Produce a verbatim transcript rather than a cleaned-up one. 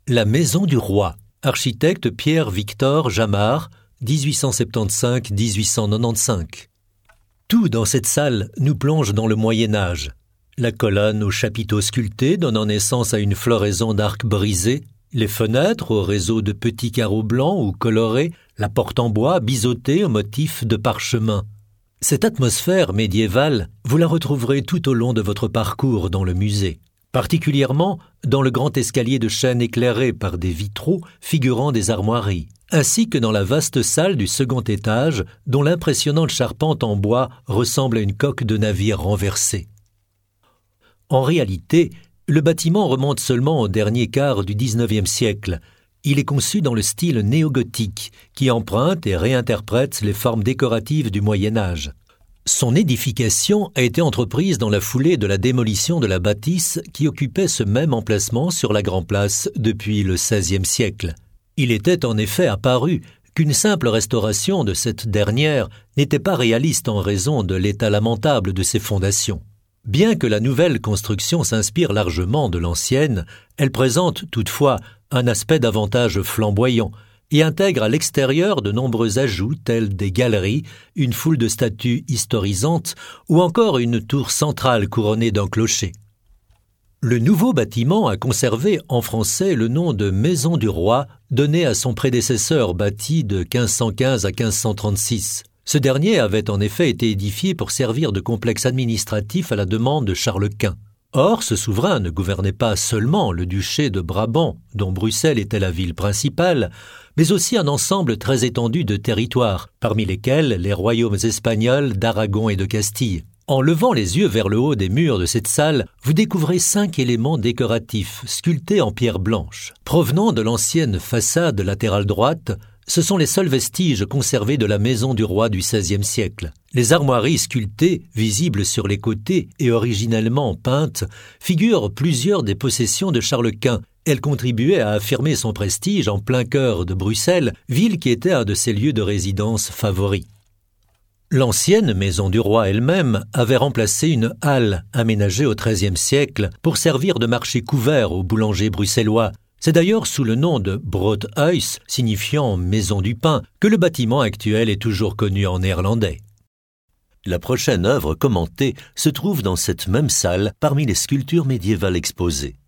La Maison du Roi, architecte Pierre-Victor Jamard, dix-huit cent soixante-quinze à dix-huit cent quatre-vingt-quinze. Tout dans cette salle nous plonge dans le Moyen-Âge. La colonne aux chapiteaux sculptés donnant naissance à une floraison d'arcs brisés, les fenêtres au réseau de petits carreaux blancs ou colorés, la porte en bois biseautée au motif de parchemin. Cette atmosphère médiévale, vous la retrouverez tout au long de votre parcours dans le musée, particulièrement dans le grand escalier de chêne éclairé par des vitraux figurant des armoiries, ainsi que dans la vaste salle du second étage dont l'impressionnante charpente en bois ressemble à une coque de navire renversée. En réalité, le bâtiment remonte seulement au dernier quart du dix-neuvième siècle. Il est conçu dans le style néo-gothique, qui emprunte et réinterprète les formes décoratives du Moyen-Âge. Son édification a été entreprise dans la foulée de la démolition de la bâtisse qui occupait ce même emplacement sur la Grand-Place depuis le seizième siècle. Il était en effet apparu qu'une simple restauration de cette dernière n'était pas réaliste en raison de l'état lamentable de ses fondations. Bien que la nouvelle construction s'inspire largement de l'ancienne, elle présente toutefois un aspect davantage flamboyant et intègre à l'extérieur de nombreux ajouts tels des galeries, une foule de statues historisantes ou encore une tour centrale couronnée d'un clocher. Le nouveau bâtiment a conservé en français le nom de Maison du Roi, donné à son prédécesseur bâti de quinze cent quinze à quinze cent trente-six. Ce dernier avait en effet été édifié pour servir de complexe administratif à la demande de Charles Quint. Or, ce souverain ne gouvernait pas seulement le duché de Brabant, dont Bruxelles était la ville principale, mais aussi un ensemble très étendu de territoires, parmi lesquels les royaumes espagnols d'Aragon et de Castille. En levant les yeux vers le haut des murs de cette salle, vous découvrez cinq éléments décoratifs sculptés en pierre blanche. Provenant de l'ancienne façade latérale droite, ce sont les seuls vestiges conservés de la maison du roi du seizième siècle. Les armoiries sculptées, visibles sur les côtés et originellement peintes, figurent plusieurs des possessions de Charles Quint. Elles contribuaient à affirmer son prestige en plein cœur de Bruxelles, ville qui était un de ses lieux de résidence favoris. L'ancienne maison du roi elle-même avait remplacé une halle aménagée au treizième siècle pour servir de marché couvert aux boulangers bruxellois. C'est d'ailleurs sous le nom de Broodhuis, signifiant maison du pain, que le bâtiment actuel est toujours connu en néerlandais. La prochaine œuvre commentée se trouve dans cette même salle parmi les sculptures médiévales exposées.